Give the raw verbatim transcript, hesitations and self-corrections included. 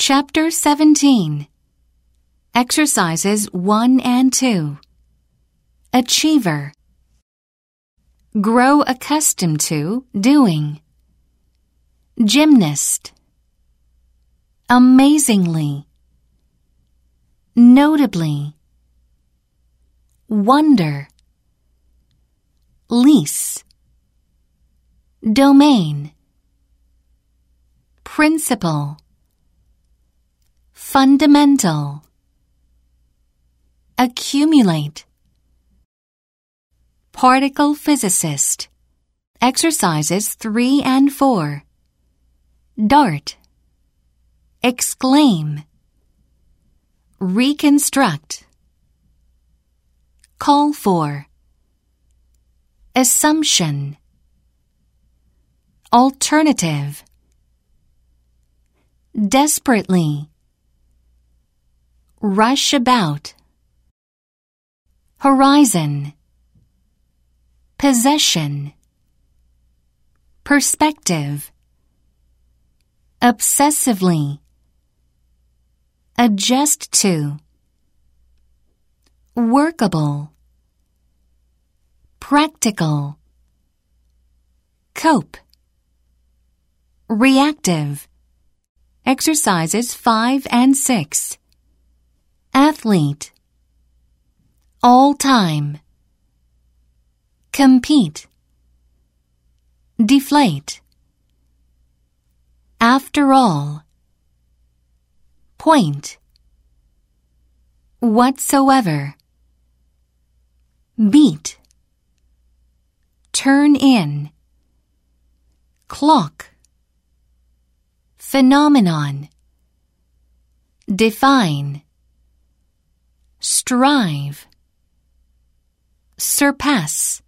Chapter seventeen. Exercises one and two. Achiever. Grow accustomed to doing. Gymnast. Amazingly. Notably. Wonder. Lease. Domain. Principle. Fundamental. Accumulate. Particle physicist. Exercises three and four. Dart. Exclaim. Reconstruct. Call for. Assumption. Alternative. Desperately. Rush about. Horizon. Possession. Perspective. Obsessively. Adjust to. Workable. Practical. Cope. Reactive. Exercises five and six. Athlete. All time. Compete. Deflate. After all. Point. Whatsoever. Beat. Turn in. Clock. Phenomenon. Define. Strive. Surpass.